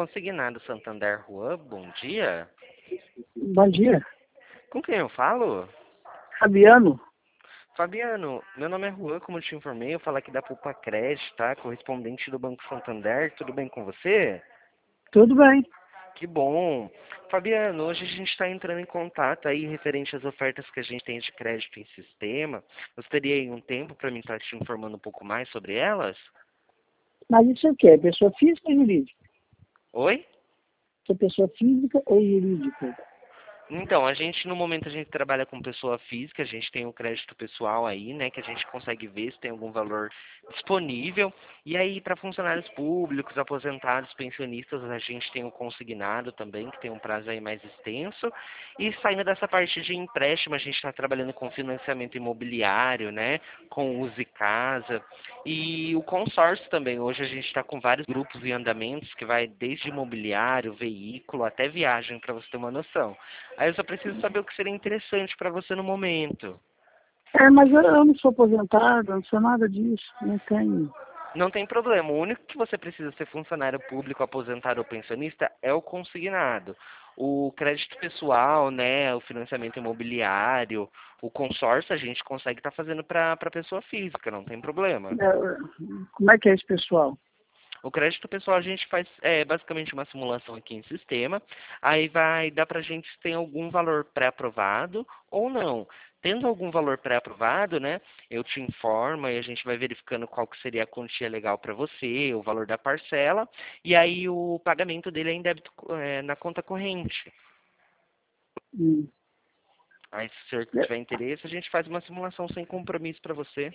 Consignado Santander Juan, bom dia. Bom dia. Com quem eu falo? Fabiano. Fabiano, meu nome é Juan, como eu te informei, eu falo aqui da Poupa Crédito, tá? Correspondente do Banco Santander, tudo bem com você? Tudo bem. Que bom. Fabiano, hoje a gente está entrando em contato aí referente às ofertas que a gente tem de crédito em sistema. Você teria aí um tempo para mim estar te informando um pouco mais sobre elas? Mas isso é o quê? Pessoa física ou jurídica? Oi? Você é pessoa física ou jurídica? Então, no momento, a gente trabalha com pessoa física, a gente tem o crédito pessoal aí, né, que a gente consegue ver se tem algum valor disponível. E aí, para funcionários públicos, aposentados, pensionistas, a gente tem o consignado também, que tem um prazo aí mais extenso. E saindo dessa parte de empréstimo, a gente está trabalhando com financiamento imobiliário, né, com Use Casa. E o consórcio também, hoje a gente está com vários grupos em andamentos, que vai desde imobiliário, veículo, até viagem, para você ter uma noção. Aí eu só preciso saber o que seria interessante para você no momento. Mas eu não sou aposentado, não sou nada disso, não tenho. Não tem problema. O único que você precisa ser funcionário público, aposentado ou pensionista é o consignado. O crédito pessoal, né, o financiamento imobiliário, o consórcio a gente consegue estar fazendo para pessoa física, não tem problema. Como é que é esse pessoal? O crédito pessoal a gente faz basicamente uma simulação aqui em sistema, aí vai dar para a gente se tem algum valor pré-aprovado ou não. Tendo algum valor pré-aprovado, né, eu te informo e a gente vai verificando qual que seria a quantia legal para você, o valor da parcela, e aí o pagamento dele é em débito, na conta corrente. Hum. Aí se o senhor tiver interesse, a gente faz uma simulação sem compromisso para você.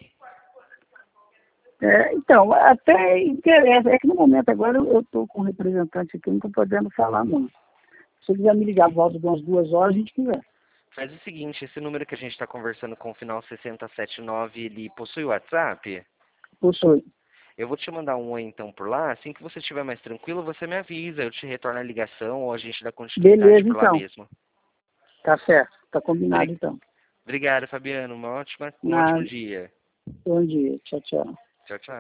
Então, até interessa. É que no momento agora eu estou com um representante aqui, não estou podendo falar muito. Se você quiser me ligar, volta de umas 2 horas, a gente conversa. Faz o seguinte, esse número que a gente está conversando com o final 6079, ele possui WhatsApp? Possui. Eu vou te mandar um oi então por lá. Assim que você estiver mais tranquilo, você me avisa. Eu te retorno a ligação ou a gente dá continuidade Beleza, por lá então. mesmo. Tá certo. Tá combinado, Obri- então. Obrigado, Fabiano. Um ótimo dia. Bom dia. Tchau, tchau. Tchau, tchau.